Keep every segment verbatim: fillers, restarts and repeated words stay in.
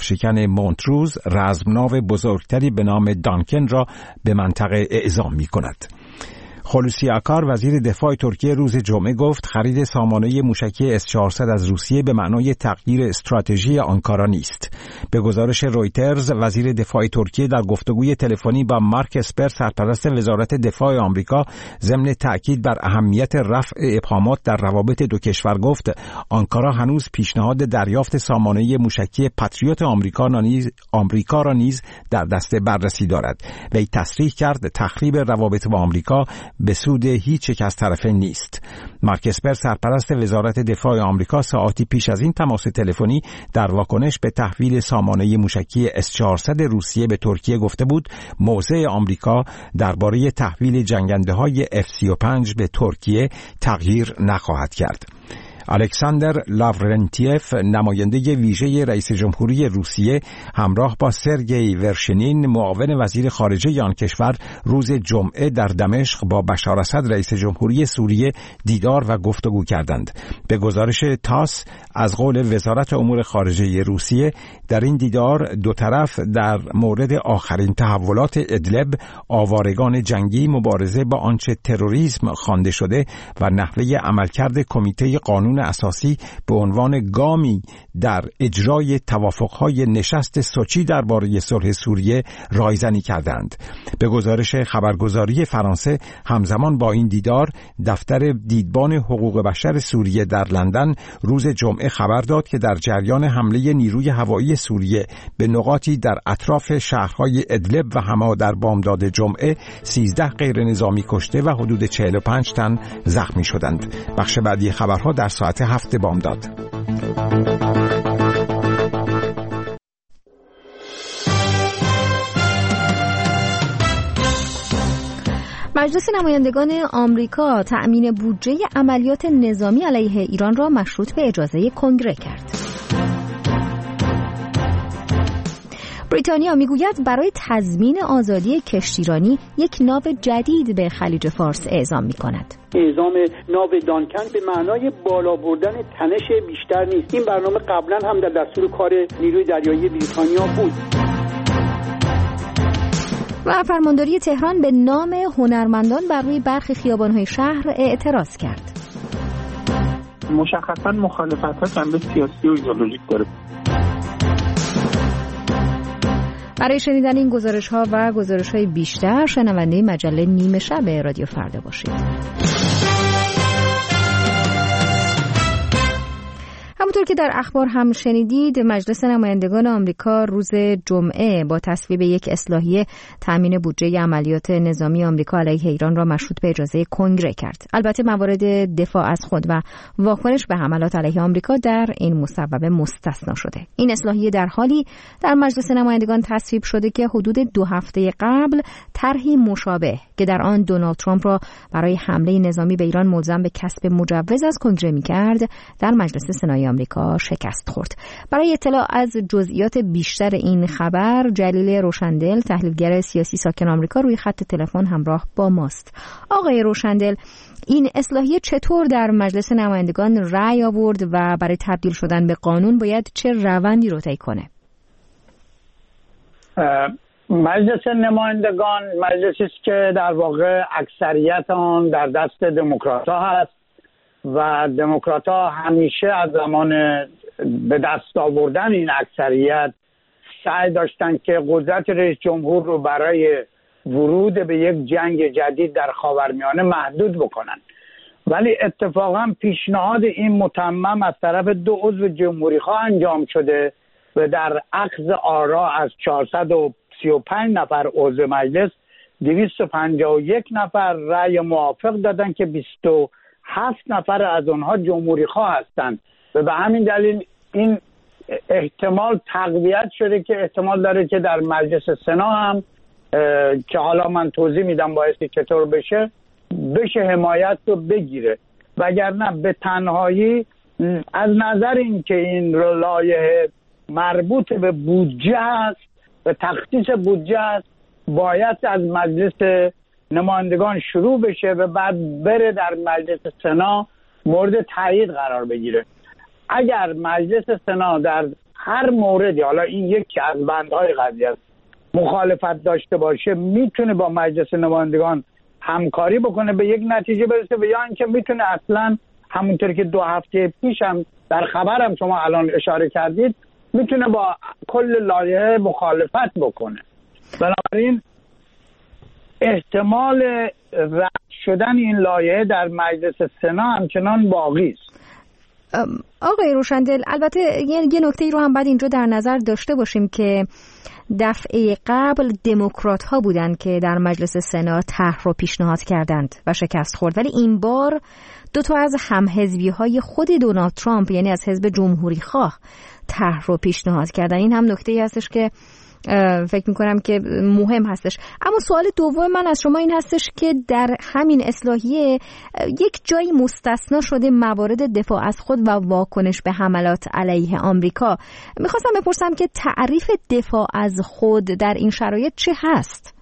یخشکن مونتروز رزمناو بزرگتری به نام دانکن را به منطقه اعزام می کند. خلوصی آکار وزیر دفاع ترکیه روز جمعه گفت خرید سامانه موشکی اس چهارصد از روسیه به معنای تغییر استراتژی آنکارا نیست. به گزارش رویترز وزیر دفاع ترکیه در گفتگوی تلفنی با مارک اسپر سرپرست وزارت دفاع آمریکا ضمن تأکید بر اهمیت رفع ابهامات در روابط دو کشور گفت آنکارا هنوز پیشنهاد دریافت سامانه موشکی پاتریوت آمریکا نیز آمریکا را نیز در دست بررسی دارد. وی تصریح کرد تخریب روابط با آمریکا به سود هیچ یک از طرفین نیست. مارک اسپر سرپرست وزارت دفاع آمریکا ساعتی پیش از این تماس تلفنی در واکنش به تحویل سامانه موشکی اس چهارصد روسیه به ترکیه گفته بود موضع آمریکا درباره تحویل جنگنده‌های اف سی و پنج به ترکیه تغییر نخواهد کرد. الکساندر لاورنتیف نماینده ویژه رئیس جمهوری روسیه همراه با سرگئی ورشنین معاون وزیر خارجه آن کشور روز جمعه در دمشق با بشار اسد رئیس جمهوری سوریه دیدار و گفتگو کردند. به گزارش تاس از قول وزارت امور خارجه روسیه در این دیدار دو طرف در مورد آخرین تحولات ادلب، آوارگان جنگی، مبارزه با آنچه تروریسم خوانده شده و نحوه عملکرد کمیته قانون اساسی به عنوان گامی در اجرای توافقهای نشست سوچی درباره صلح سوریه رایزنی کردند. به گزارش خبرگزاری فرانسه همزمان با این دیدار دفتر دیدبان حقوق بشر سوریه در لندن روز جمعه خبر داد که در جریان حمله نیروی هوایی سوریه به نقاطی در اطراف شهرهای ادلب و حما در بامداد جمعه سیزده غیر نظامی کشته و حدود چهل و پنج تن زخمی شدند. بخش بعدی خبرها در ساعت هفت بامداد. مجلس نمایندگان آمریکا تأمین بودجه عملیات نظامی علیه ایران را مشروط به اجازه کنگره کرد. بریتانیا میگوید برای تضمین آزادی کشتیرانی یک ناو جدید به خلیج فارس اعزام میکند. اعزام ناو دانکن به معنای بالا بردن تنش بیشتر نیست. این برنامه قبلا هم در دستور کار نیروی دریایی بریتانیا بود. و فرمانداری تهران به نام هنرمندان بر روی برخی خیابان‌های شهر اعتراض کرد. مشخصاً مخالفت‌ها جنبه سیاسی و ایدئولوژیک داره. برای شنیدن این گزارش‌ها و گزارش‌های بیشتر شنونده مجله نیمه شب رادیو فردا باشید. همونطور که در اخبار هم شنیدید مجلس نمایندگان آمریکا روز جمعه با تصویب یک اصلاحیه تامین بودجه عملیات نظامی آمریکا علیه ایران را مشروط به اجازه کنگره کرد. البته موارد دفاع از خود و واکنش به حملات علیه آمریکا در این مصوبه مستثنا شده. این اصلاحیه در حالی در مجلس نمایندگان تصویب شده که حدود دو هفته قبل طرحی مشابه که در آن دونالد ترامپ را برای حمله نظامی به ایران ملزم به کسب مجوز از کنگره می‌کرد در مجلس سنای آمریکا شکست خورد. برای اطلاع از جزئیات بیشتر این خبر جلیل روشندل تحلیلگر سیاسی ساکن آمریکا روی خط تلفن همراه با ماست. آقای روشندل، این اصلاحیه چطور در مجلس نمایندگان رأی آورد و برای تبدیل شدن به قانون باید چه روندی رو طی کنه؟ مجلس نمایندگان مجلسی است که در واقع اکثریت آن در دست دموکرات‌ها هست و دموکرات‌ها همیشه از زمان به دست آوردن این اکثریت سعی داشتن که قدرت رئیس جمهور رو برای ورود به یک جنگ جدید در خاورمیانه محدود بکنن. ولی اتفاقا پیشنهاد این متمم از طرف دو عضو جمهوری‌خواه انجام شده و در اخذ آرا از چهارصد و سی و پنج نفر عضو مجلس دویست و پنجاه و یک نفر رأی موافق دادن که بیست و هفت نفر از اونها جمهوری‌خواه هستند و به همین دلیل این احتمال تقویت شده که احتمال داره که در مجلس سنا هم که حالا من توضیح میدم بایستی چطور بشه بشه حمایت رو بگیره، وگرنه به تنهایی از نظر این که این لایحه مربوط به بودجه است و تخصیص بودجه است باید از مجلس نمایندگان شروع بشه و بعد بره در مجلس سنا مورد تایید قرار بگیره. اگر مجلس سنا در هر موردی، حالا این یکی از بندهای قضیه است، مخالفت داشته باشه میتونه با مجلس نمایندگان همکاری بکنه به یک نتیجه برسه، و یا اینکه میتونه اصلا همونطور که دو هفته پیش هم در خبرم شما الان اشاره کردید میتونه با کل لایحه مخالفت بکنه. بنابراین احتمال رد شدن این لایحه در مجلس سنا همچنان باقی است. آقای روشندل، البته یه نکته ای رو هم باید اینجا در نظر داشته باشیم که دفعه قبل دموکرات ها بودند که در مجلس سنا طرح رو پیشنهاد کردند و شکست خورد، ولی این بار دو تا از همحزبی های خود دونالد ترامپ، یعنی از حزب جمهوری خواه، طرح رو پیشنهاد کردن. این هم نکته ای هستش که فکر میکنم که مهم هستش. اما سوال دوم من از شما این هستش که در همین اصلاحیه یک جایی مستثنا شده موارد دفاع از خود و واکنش به حملات علیه آمریکا. میخواستم بپرسم که تعریف دفاع از خود در این شرایط چه هست؟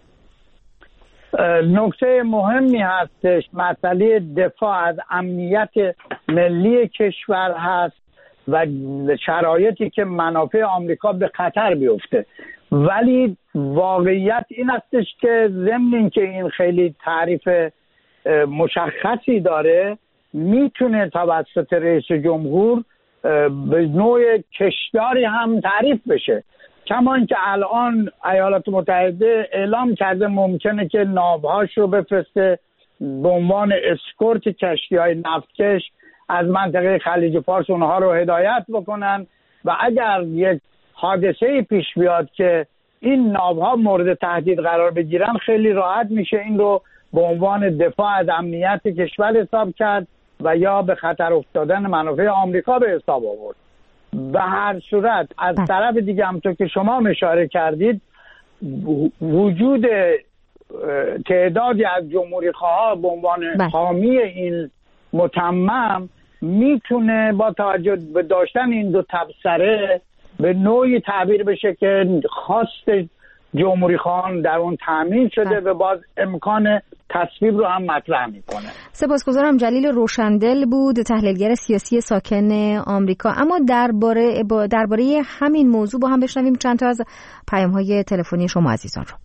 نکته مهمی هستش، مسئله دفاع از امنیت ملی کشور هست و شرایطی که منافع آمریکا به خطر بیفته. ولی واقعیت این هستش که ضمن این که این خیلی تعریف مشخصی داره، میتونه توسط رئیس جمهور به نوع کشداری هم تعریف بشه. کما اینکه الان ایالات متحده اعلام کرده ممکنه که ناوهاش رو بفرسته به عنوان اسکورت کشتی‌های نفتکش از منطقه خلیج فارس، اونها رو هدایت بکنن، و اگر یک حادثه‌ای پیش بیاد که این ناوها مورد تهدید قرار بگیرن، خیلی راحت میشه این رو به عنوان دفاع از امنیت کشور حساب کرد و یا به خطر افتادن منافع آمریکا به حساب آورد. به هر صورت از طرف دیگه همونطور که شما اشاره کردید، وجود تعدادی از جمهوری خواها به عنوان حامی این متمم میتونه با توجه به داشتن این دو تبصره به نوعی تعبیر بشه که خواست جمهوری خواهان در اون تامین شده و باز امکان تصویب رو هم مطرح میکنه. سپاسگزارم. جلیل روشندل بود، تحلیلگر سیاسی ساکن آمریکا. اما درباره درباره همین موضوع با هم بشنویم چند تا از پیام‌های تلفنی شما عزیزان رو.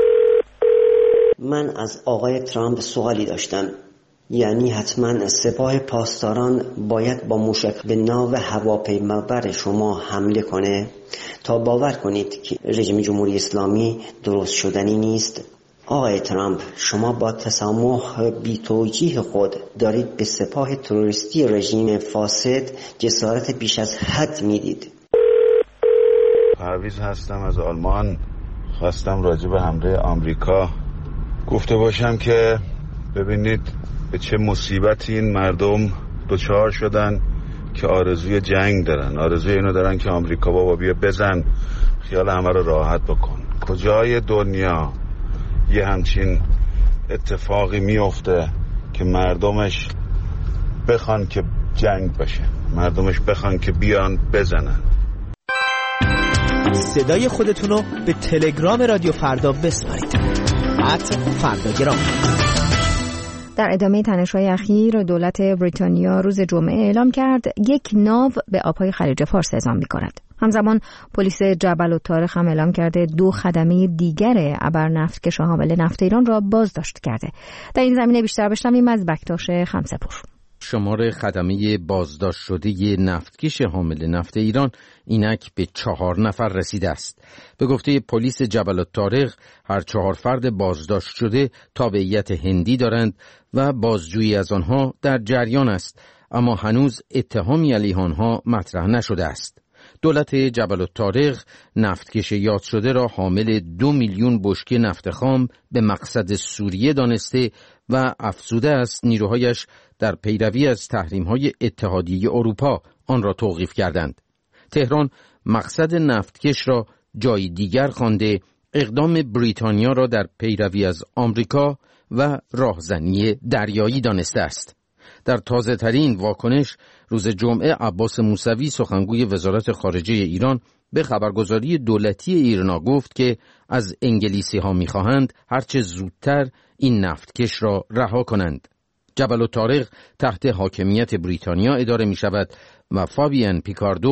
من از آقای ترامپ سوالی داشتم، یعنی حتما سپاه پاسداران باید با موشک به ناو هواپیمابر شما حمله کنه تا باور کنید که رژیم جمهوری اسلامی درست شدنی نیست؟ آقای ترامپ، شما با تسامح بی توجیه خود دارید به سپاه تروریستی رژیم فاسد جسارت بیش از حد میدید. پرویز هستم از آلمان. خواستم راجع به حمله آمریکا گفته باشم که ببینید به چه مصیبتی این مردم دچار شدن که آرزوی جنگ دارن، آرزوی اینو دارن که آمریکا بابا بیا بزن خیال همه رو راحت بکن. کجای دنیا یه همچین اتفاقی میفته که مردمش بخوان که جنگ باشه، مردمش بخوان که بیان بزنن؟ صدای خودتونو به تلگرام رادیو فردا بسپارید. ات فرداگرام. در ادامه تنش‌های اخیر دولت بریتانیا روز جمعه اعلام کرد یک ناو به آب‌های خلیج فارس اعزام می‌کند. همزمان پلیس جبل الطارق هم اعلام کرده دو خدمه دیگر ابرنفتکش حامل نفت ایران را بازداشت کرده. در این زمینه بیشتر بشنویم از بکتاش خمسه‌پور. شمار خدمه بازداشت شده نفتکش حامل نفت ایران اینک به چهار نفر رسیده است. به گفته پلیس جبل الطارق هر چهار فرد بازداشت شده تابعیت هندی دارند و بازجویی از آنها در جریان است، اما هنوز اتهامی علیه آنها مطرح نشده است. دولت جبل الطارق نفتکش یاد شده را حامل دو میلیون بشکه نفت خام به مقصد سوریه دانسته و افزوده است نیروهایش در پیروی از تحریم‌های اتحادیه اروپا آن را توقیف کردند. تهران مقصد نفتکش را جای دیگر خوانده اقدام بریتانیا را در پیروی از آمریکا و راهزنی دریایی دانسته است. در تازه ترین واکنش روز جمعه عباس موسوی سخنگوی وزارت خارجه ایران به خبرگزاری دولتی ایرنا گفت که از انگلیسی ها می‌خواهند هرچه زودتر این نفتکش را رها کنند. جبل الطارق تحت حاکمیت بریتانیا اداره می شود و فابیان پیکاردو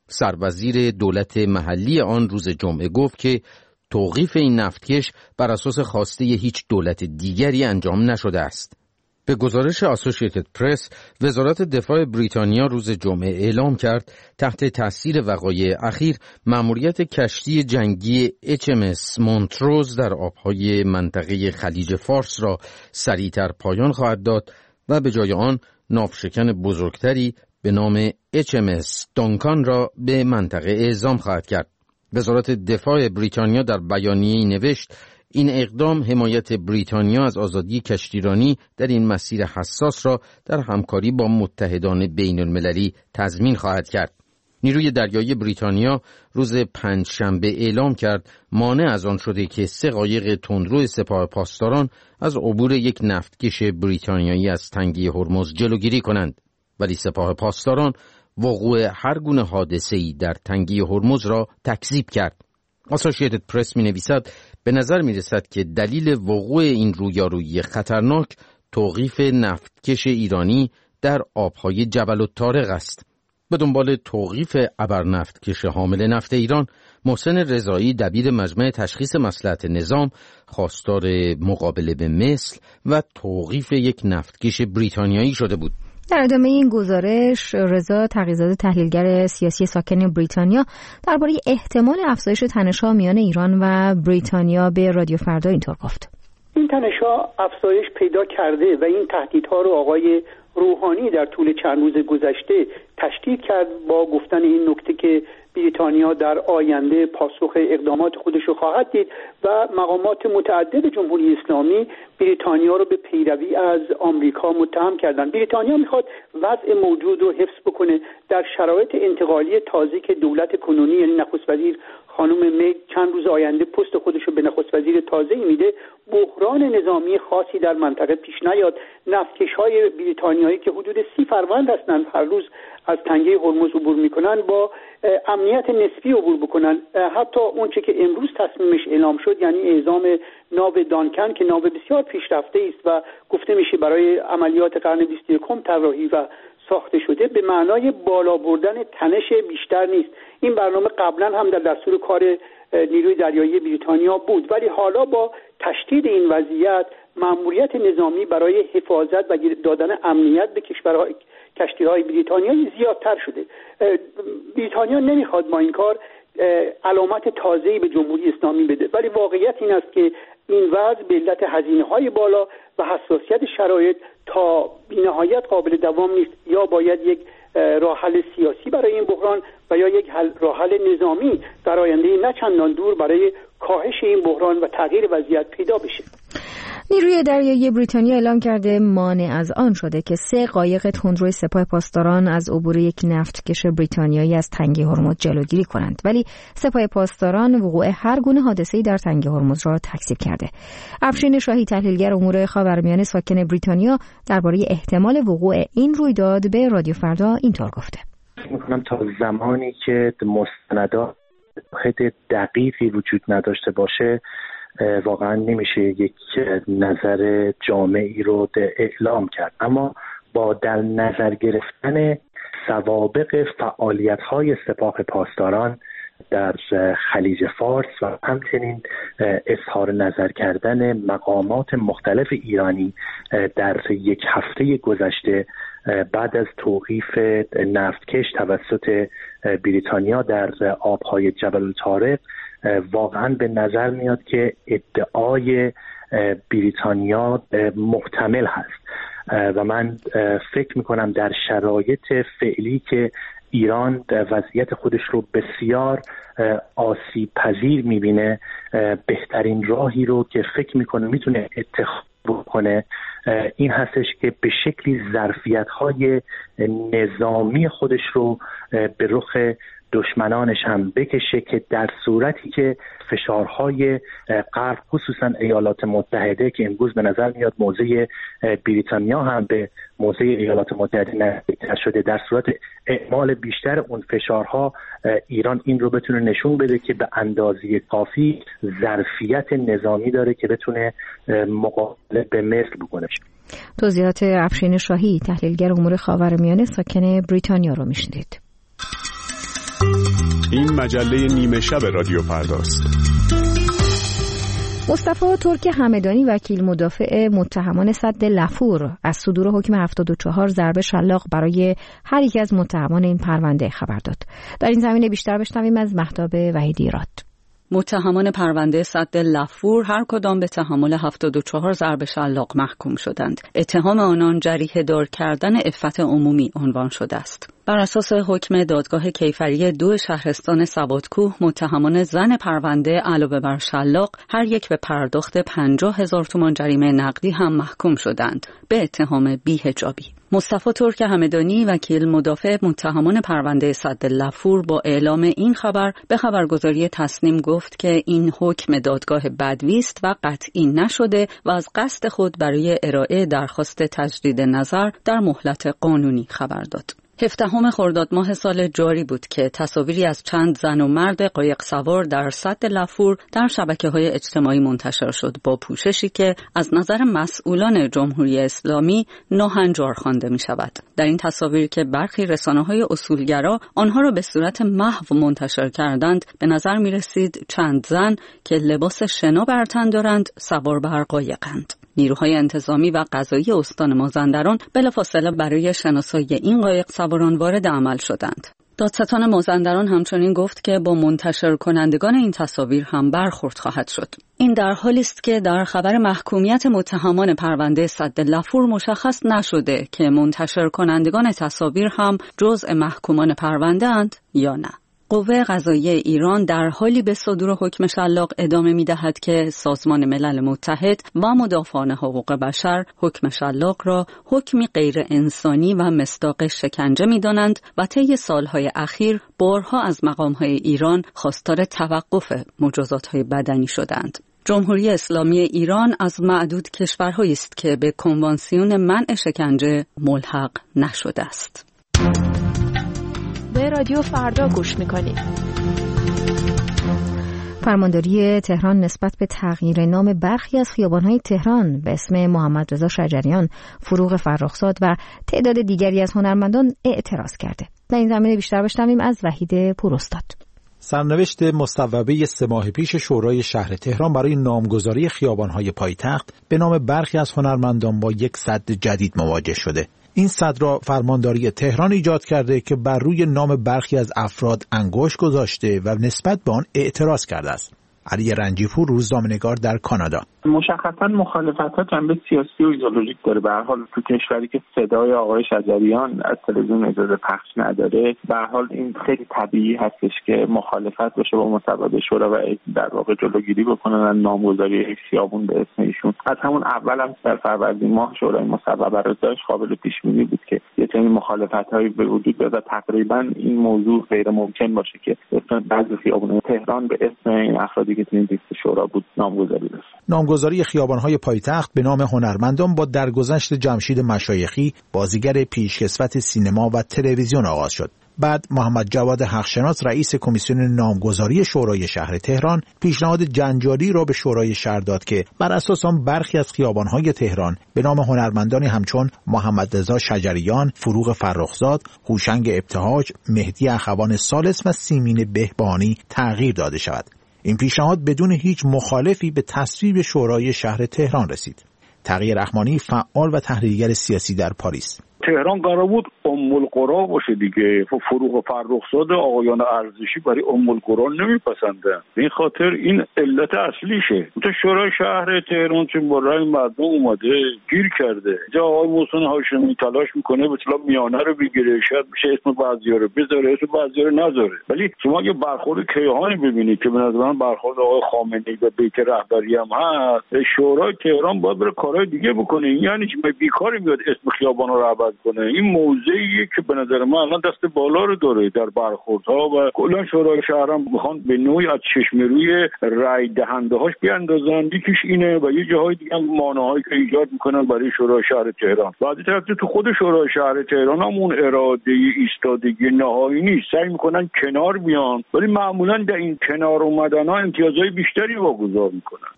سروزیر دولت محلی آن روز جمعه گفت که توقیف این نفتکش بر اساس خواسته هیچ دولت دیگری انجام نشده است. به گزارش اسوسییتد پرس، وزارت دفاع بریتانیا روز جمعه اعلام کرد تحت تاثیر وقایع اخیر مأموریت کشتی جنگی اچ ام اس مونتروز در آبهای منطقه خلیج فارس را سریعتر پایان خواهد داد و به جای آن ناوشکن بزرگتری به نام اچ ام اس دانکان را به منطقه اعزام خواهد کرد. وزارت دفاع بریتانیا در بیانیه‌ای نوشت این اقدام حمایت بریتانیا از آزادی کشتیرانی در این مسیر حساس را در همکاری با متحدان بین المللی تضمین خواهد کرد. نیروی دریایی بریتانیا روز پنجشنبه اعلام کرد مانع از آن شده که سه قایق تندرو سپاه پاسداران از عبور یک نفتکش بریتانیایی از تنگه هرمز جلوگیری کنند، ولی سپاه پاسداران وقوع هر گونه حادثه‌ای در تنگه هرمز را تکذیب کرد. اسوسییتد پرس می‌نویسد به نظر می‌رسد که دلیل وقوع این رویارویی خطرناک توقیف نفتکش ایرانی در آبهای جبل الطارق است. به دنبال توقیف ابرنفتکش حامل نفت ایران، محسن رضایی دبیر مجمع تشخیص مصلحت نظام خواستار مقابله به مثل و توقیف یک نفتکش بریتانیایی شده بود. در ادامه این گزارش، رضا تقی‌زاده تحلیلگر سیاسی ساکن بریتانیا درباره احتمال افزایش تنش‌ها میان ایران و بریتانیا به رادیو فردا اینطور گفت: این تنش‌ها افزایش پیدا کرده و این تهدیدها رو آقای روحانی در طول چند روز گذشته تشدید کرد با گفتن این نکته که بریتانیا در آینده پاسخ اقدامات خودش رو خواهد دید و مقامات متعدد جمهوری اسلامی بریتانیا رو به پیروی از آمریکا متهم کردند. بریتانیا میخواد وضع موجود رو حفظ بکنه در شرایط انتقالی تازه که دولت کنونی یعنی نخست وزیر خانم می چند روز آینده پست خودش رو به نخست وزیر تازه میده، بحران نظامی خاصی در منطقه پیش نیاد. نفتکش‌های بریتانیایی که حدود سی فروند هستند هر روز از تنگه هرمز عبور میکنن با امنیت نسبی عبور بکنن. حتی اونچه که امروز تصمیمش اعلام شد یعنی اعزام ناو دانکن که ناو بسیار پیشرفته است و گفته میشه برای عملیات قرن بیست و یکم طراحی و ساخته شده، به معنای بالا بردن تنش بیشتر نیست. این برنامه قبلا هم در دستور کار نیروی دریایی بریتانیا بود، ولی حالا با تشدید این وضعیت مأموریت نظامی برای حفاظت و دادن امنیت به کشورهای کشتی‌های بریتانیایی زیادتر شده. بریتانیا نمیخواد با این کار علامت تازه‌ای به جمهوری اسلامی بده، ولی واقعیت این است که این وضع به علت هزینه‌های بالا و حساسیت شرایط تا بی‌نهایت قابل دوام نیست. یا باید یک راه حل سیاسی برای این بحران و یا یک راه حل نظامی در آینده نه چندان دور برای کاهش این بحران و تغییر وضعیت پیدا بشه. نیروی دریایی بریتانیا اعلام کرده مانع از آن شده که سه قایق تندروی سپاه پاسداران از عبور یک نفتکش بریتانیایی از تنگه هرمز جلوگیری کنند، ولی سپاه پاسداران وقوع هر گونه حادثه‌ای در تنگه هرمز را تکذیب کرده. افشین شاهی تحلیلگر امور خاورمیانه ساکن بریتانیا درباره احتمال وقوع این رویداد به رادیو فردا اینطور گفته: می‌کنم تا زمانی که مستندات دقیقی وجود نداشته باشه واقعا نمیشه یک نظر جامعی رو اعلام کرد، اما با در نظر گرفتن سوابق فعالیت‌های سپاه پاسداران در خلیج فارس و همچنین اظهار نظر کردن مقامات مختلف ایرانی در یک هفته گذشته بعد از توقیف نفتکش توسط بریتانیا در آبهای جبل الطارق، واقعا به نظر میاد که ادعای بریتانیا محتمل هست و من فکر میکنم در شرایط فعلی که ایران وضعیت خودش رو بسیار آسیب پذیر میبینه، بهترین راهی رو که فکر میکنه میتونه اتخاذ بکنه این هستش که به شکلی ظرفیت‌های نظامی خودش رو به رخ دشمنانش هم بکشه که در صورتی که فشارهای غرب خصوصا ایالات متحده که امروز به نظر میاد موضع بریتانیا هم به موضع ایالات متحده نزدیکتر شده، در صورت اعمال بیشتر اون فشارها ایران این رو بتونه نشون بده که به اندازه کافی ظرفیت نظامی داره که بتونه مقابله به مثل بکنه. توضیحات افشین شاهی تحلیلگر امور خاورمیانه ساکن بریتانیا رو میشنید. این مجله نیمه شب رادیو فرداست. مصطفی ترک همدانی وکیل مدافع متهمان سد لفور از صدور حکم هفتاد و چهار ضرب شلاق برای هر یک از متهمان این پرونده خبر داد. در این زمینه بیشتر بشنویم از مهتاب وحیدی راد. متهمان پرونده سد لفور هر کدام به تحمل هفتاد و چهار ضرب شلاق محکوم شدند. اتهام آنان جریحه دار کردن عفت عمومی عنوان شده است. بر اساس حکم دادگاه کیفری دو شهرستان سوادکوه، متهمان زن پرونده علاوه بر شلاق هر یک به پرداخت پنجاه هزار تومان جریمه نقدی هم محکوم شدند به اتهام بی‌حجابی. مصطفی ترک همدانی وکیل مدافع متهمان پرونده سد لفور با اعلام این خبر به خبرگزاری تصنیم گفت که این حکم دادگاه بدوی است و قطعی نشده و از قصد خود برای ارائه درخواست تجدید نظر در مهلت قانونی خبر داد. هفدهم خرداد ماه سال جاری بود که تصاویری از چند زن و مرد قایق سوار در سد لفور در شبکه‌های اجتماعی منتشر شد با پوششی که از نظر مسئولان جمهوری اسلامی ناهنجار خوانده می شود. در این تصاویر که برخی رسانه‌های اصولگرا آنها را به صورت محو منتشر کردند، به نظر می رسید چند زن که لباس شنا بر تن دارند سوار بر قایقند. نیروهای انتظامی و قضایی استان مازندران بلافاصله برای شناسایی این قایق سواران وارد عمل شدند. دادستان مازندران همچنین گفت که با منتشر کنندگان این تصاویر هم برخورد خواهد شد. این در حالی است که در خبر محکومیت متهمان پرونده سد لفور مشخص نشده که منتشر کنندگان تصاویر هم جزء محکومان پرونده اند یا نه. قوه قضاییه ایران در حالی به صدور حکم شلاق ادامه می‌دهد که سازمان ملل متحد و مدافعان حقوق بشر حکم شلاق را حکمی غیر انسانی و مصداق شکنجه می‌دانند و طی سالهای اخیر بارها از مقام‌های ایران خواستار توقف مجازات‌های بدنی شدند. جمهوری اسلامی ایران از معدود کشورهایی است که به کنوانسیون منع شکنجه ملحق نشده است. به رادیو فردا گوش میکنید. فرمانداری تهران نسبت به تغییر نام برخی از خیابان‌های تهران به اسم محمد رضا شجریان، فروغ فرخزاد و تعداد دیگری از هنرمندان اعتراض کرده. در این زمینه بیشتر بشنویم از وحید پوراستاد. سرنوشت مصوبه سه ماه پیش شورای شهر تهران برای نامگذاری خیابان‌های پایتخت به نام برخی از هنرمندان با یک سد جدید مواجه شده. این سد را فرمانداری تهران ایجاد کرده که بر روی نام برخی از افراد انگشت گذاشته و نسبت به آن اعتراض کرده است. علی رنجیپور، روزنامه‌نگار در کانادا: مشخصاً مخالفت‌ها جنبه سیاسی و ایدئولوژیک داره. به هر حال تو کشوری که صدای آقای شجریان از تلویزیون اجازه پخش نداره، به هر حال این خیلی طبیعی هستش که مخالفت باشه با مصوبه شورا و در واقع جلوگیری بکنن از نامگذاری یک خیابون به اسم ایشون. از همون اول هم در فروردین ماه شورای مصوبه رو داشت، قابل پیش بینی بود که یه سری مخالفت‌هایی به وجود بیاد و تقریباً این موضوع غیر ممکن باشه که اسم بعضی خیابون‌های تهران به اسم این افرادی که این لیست شورا بود نامگذاری بشه. نامگذاری خیابان‌های پایتخت به نام هنرمندان با درگذشت جمشید مشایخی، بازیگر پیشکسوت سینما و تلویزیون آغاز شد. بعد محمد جواد حقشناس، رئیس کمیسیون نامگذاری شورای شهر تهران، پیشنهاد جنجالی را به شورای شهر داد که بر اساس آن برخی از خیابان‌های تهران به نام هنرمندانی همچون محمد رضا شجریان، فروغ فرخزاد، هوشنگ ابتهاج، مهدی اخوان ثالث و سیمین بهبانی تغییر داده شود. این پیشنهاد بدون هیچ مخالفی به تصویب شورای شهر تهران رسید. تقی رحمانی، فعال و تحلیلگر سیاسی در پاریس: تهران قرار بود ام القرا باشه دیگه. فروغ فرخزاد آقایان ارزشی برای ام القرا نمیپسندن. این خاطر این علت اصلیشه. تو شورای شهر تهران چون با رای مردم اومده گیر کرده. جا آقای محسن هاشمی تلاش میکنه به اصطلاح میانه رو بگیره، شاید بشه اسم بعضیا رو بذاره، اسم بعضیا رو نذاره. ولی شما اگه برخورد کیهانی ببینید که به نظر من برخورد آقای خامنه‌ای و بیت رهبری هم هست، شورای تهران باید بره کارهای دیگه بکنه. یعنی چی؟ بیکاری میاد اسم خیابان رو عوض کنه. این موضعیه که به نظر من الان دست بالا رو داره در برخوردها و کلا شورای شهر هم میخوان به نوعی از چشم روی رای دهنده هاش بیاندازن. یکیش اینه و یه جاهای دیگه هم مانعهایی که ایجاد میکنن برای شورای شهر تهران. بعد طرف تو خود شورای شهر تهران هم اون اراده ایستادگی نهایی نیست، سعی میکنن کنار بیان، ولی معمولا در این کنار اومدن ها امتیازهای بیشتری واگذار میکنن.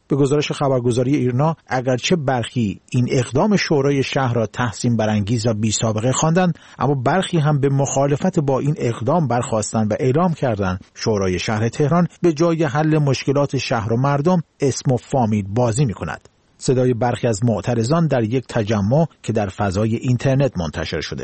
به گزارش خبرگزاری ایرنا اگرچه برخی این اقدام شورای شهر را تحسین برانگیز و بی سابقه خواندند، اما برخی هم به مخالفت با این اقدام برخاستند و اعلام کردند شورای شهر تهران به جای حل مشکلات شهر و مردم اسم و فامیل بازی می‌کند. صدای برخی از معترضان در یک تجمع که در فضای اینترنت منتشر شده.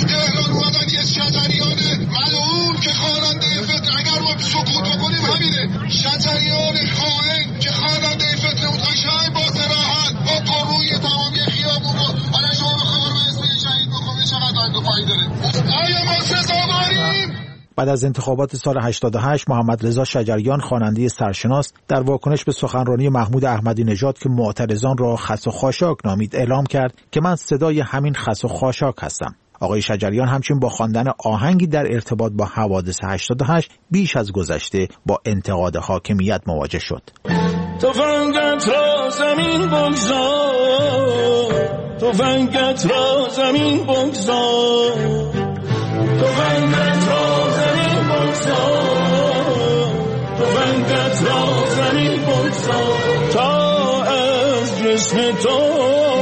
شجریان خائن که خواننده فتنه بود قشنگ با صراحت با پاروی تمامی خیابون رو حالا شما بخواه رو اسم شهید بخونه چقدر رنگ و پایی داره. آیا ما سزاواریم؟ بعد از انتخابات سال هشتاد و هشت محمد رضا شجریان خواننده سرشناس در واکنش به سخنرانی محمود احمدی نژاد که معترضان را خس و خاشاک نامید اعلام کرد که من صدای همین خس و خاشاک هستم. آقای شجریان همچنین با خواندن آهنگی در ارتباط با حوادث هشتاد و هشت بیش از گذشته با انتقاد حاکمیت مواجه شد. تفنگت را زمین بگذار، تفنگت را زمین بگذار، تفنگت را زمین بگذار، تفنگت را زمین بگذار تا از جسم تو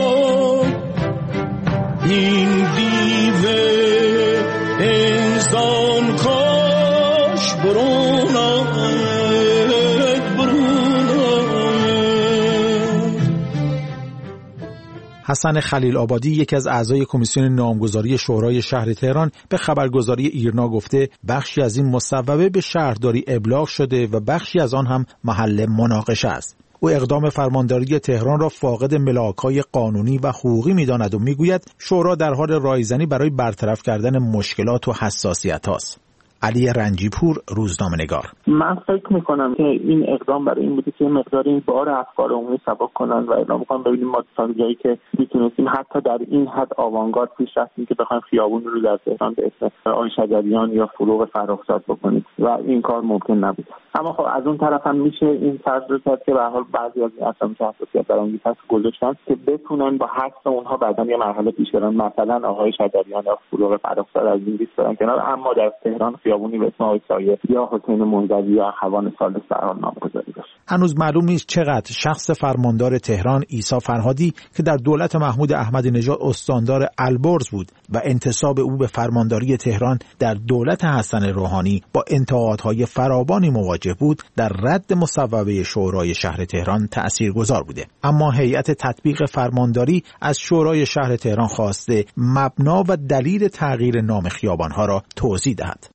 این دیو انسان کاش برون آید، برون آید. حسن خلیل آبادی یکی از اعضای کمیسیون نامگذاری شورای شهر تهران به خبرگزاری ایرنا گفته بخشی از این مصوبه به شهرداری ابلاغ شده و بخشی از آن هم محل مناقشه است. او اقدام فرمانداری تهران را فاقد ملاک‌های قانونی و حقوقی می‌داند و می‌گوید شورا در حال رایزنی برای برطرف کردن مشکلات و حساسیت‌هاست. علی رنجیپور، روزنامه‌نگار: من فکر میکنم که این اقدام برای این بوده که مقدار این بار افکار عمومی سبک کنن و اعلام میکنم ببینیم ما تا جایی که میتونستیم حتی در این حد آوانگارد پیش رفتیم که بخوایم خیابون رو در تهران به اسم آقای شجریان یا فروغ فرخزاد بکنیم و این کار ممکن نبود. اما خب از اون طرف هم میشه این فرض رو کرد که به هر حال بعضی از این اسامی که حساسیت برانگیز هست گذاشتن که بتونن با حذف اونها بعداً یه مرحله پیش برن، مثلا آقای شجریان یا فروغ فرخزاد از این لیست برن کنار، اما در تهران خیابونی به اسم آقای سایه یا حسین منزوی یا اخوان صالح در حال نامگذاری داشت. هنوز معلوم نیست چقدر شخص فرماندار تهران عیسی فرهادی که در دولت محمود احمدی نژاد استاندار البرز بود و انتصاب او به فرمانداری تهران در دولت حسن روحانی با انتقادهای فراوانی مواجه بود، در رد مصوبه شورای شهر تهران تأثیرگذار بوده. اما هیئت تطبیق فرمانداری از شورای شهر تهران خواسته مبنا و دلیل تغییر نام خیابانها را توضیح دهد.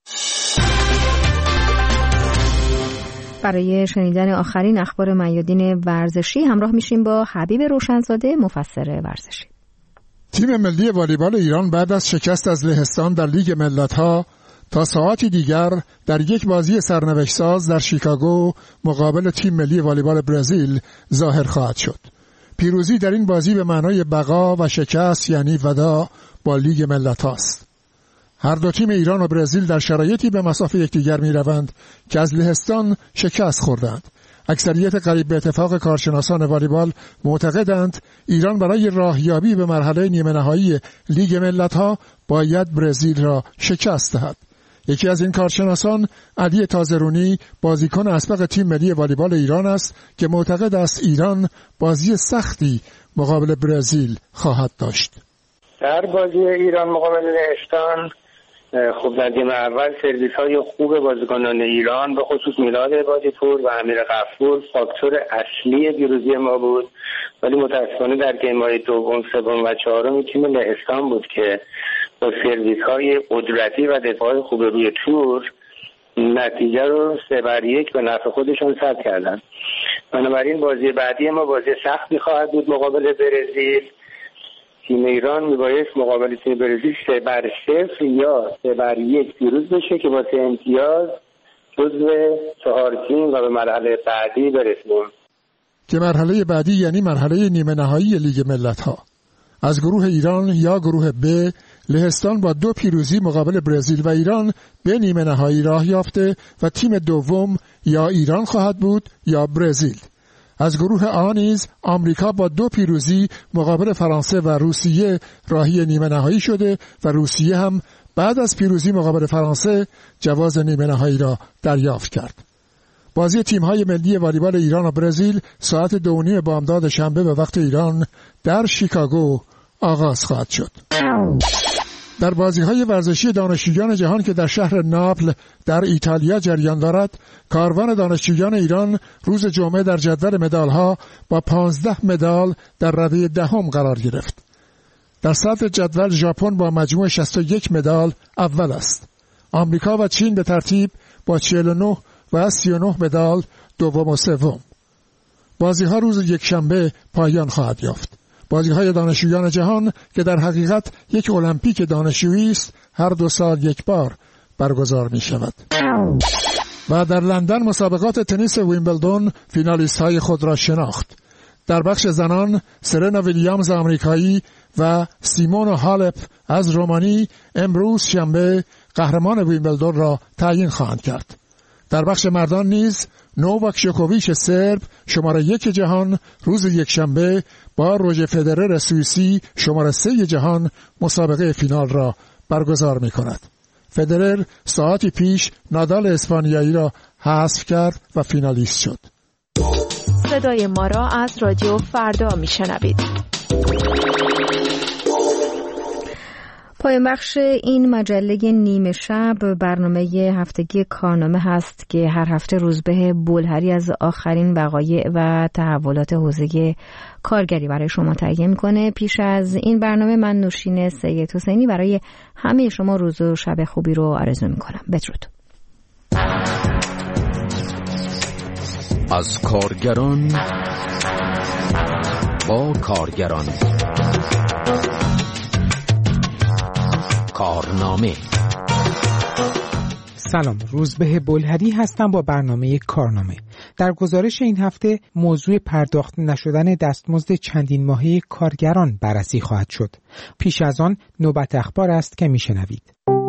برای شنیدن آخرین اخبار میادین ورزشی همراه میشیم با حبیب روشنزاده، مفسر ورزشی. تیم ملی والیبال ایران بعد از شکست از لهستان در لیگ ملت‌ها تا ساعتی دیگر در یک بازی سرنوشت ساز در شیکاگو مقابل تیم ملی والیبال برزیل ظاهر خواهد شد. پیروزی در این بازی به معنای بقا و شکست یعنی وداع با لیگ ملت‌ها است. هر دو تیم ایران و برزیل در شرایطی به مصاف یکدیگر می‌روند که از لهستان شکست خوردند. اکثریت قریب به اتفاق کارشناسان والیبال معتقدند ایران برای راهیابی به مرحله نیمه نهایی لیگ ملت‌ها باید برزیل را شکست دهد. یکی از این کارشناسان علی تازرونی بازیکن اسبق تیم ملی والیبال ایران است که معتقد است ایران بازی سختی مقابل برزیل خواهد داشت. در بازی ایران مقابل لهستان خب در نیمه اول سرویس های خوب بازیکنان ایران به خصوص میلاد عبادی‌پور و امیر غفور فاکتور اصلی پیروزی ما بود، ولی متاسفانه در گیم های دوم، سوم و چهارم تیم لهستان بود که با سرویس های قدرتی و دفاع خوب روی تور نتیجه رو سه بر یک به نفع خودشون ثبت کردن. بنابراین بازی بعدی ما بازی سختی خواهد بود مقابل برزیل. تیم ایران میبایست مقابل تیم برزیل سه بر صفر یا سه بر یک پیروز بشه که با سه امتیاز جزو چهار تیم و به مرحله بعدی برسیم. که مرحله بعدی یعنی مرحله نیمه نهایی لیگ ملت‌ها. از گروه ایران یا گروه ب، لهستان با دو پیروزی مقابل برزیل و ایران به نیمه نهایی راه یافته و تیم دوم یا ایران خواهد بود یا برزیل. از گروه آ نیز آمریکا با دو پیروزی مقابل فرانسه و روسیه راهی نیمه نهایی شده و روسیه هم بعد از پیروزی مقابل فرانسه جواز نیمه نهایی را دریافت کرد. بازی تیم‌های ملی والیبال ایران و برزیل ساعت دو و نیم بامداد شنبه به وقت ایران در شیکاگو آغاز خواهد شد. در بازی‌های ورزشی دانشجویان جهان که در شهر ناپل در ایتالیا جریان دارد، کاروان دانشجویان ایران روز جمعه در جدول مدال‌ها با پانزده مدال در رده دهم قرار گرفت. در صدر جدول ژاپن با مجموع شصت و یک مدال اول است. آمریکا و چین به ترتیب با چهل و نه و سی و نه مدال دوم و سوم. بازی‌ها روز یکشنبه پایان خواهد یافت. بازی‌های دانشجویان جهان که در حقیقت یک المپیک دانشجویی است، هر دو سال یک بار برگزار می‌شود. و در لندن مسابقات تنیس ویمبلدون فینالیست‌های خود را شناخت. در بخش زنان سرنا ویلیامز آمریکایی و سیمونا هالپ از رومانی امروز شنبه قهرمان ویمبلدون را تعیین خواهند کرد. در بخش مردان نیز نوواک جوکوویچ سرب شماره یک جهان روز یکشنبه با روژر فدرر سوئیسی شماره سه جهان مسابقه فینال را برگزار می کند. فدرر ساعتی پیش نادال اسپانیایی را حذف کرد و فینالیست شد. صدای ما را از رادیو فردا می شنوید. پایان بخش این مجله نیمه شب برنامه هفتگی کارنامه هست که هر هفته روزبه بولهری از آخرین وقایع و تحولات حوزه کارگری برای شما تهیه میکنه. پیش از این برنامه من نوشین سید حسینی برای همه شما روز و شب خوبی رو آرزو میکنم. بدرود. از کارگران با کارگران کارنامه. سلام، روزبه بولهری هستم با برنامه کارنامه. در گزارش این هفته موضوع پرداخت نشدن دستمزد چندین ماهه کارگران بررسی خواهد شد. پیش از آن نوبت اخبار است که میشنوید.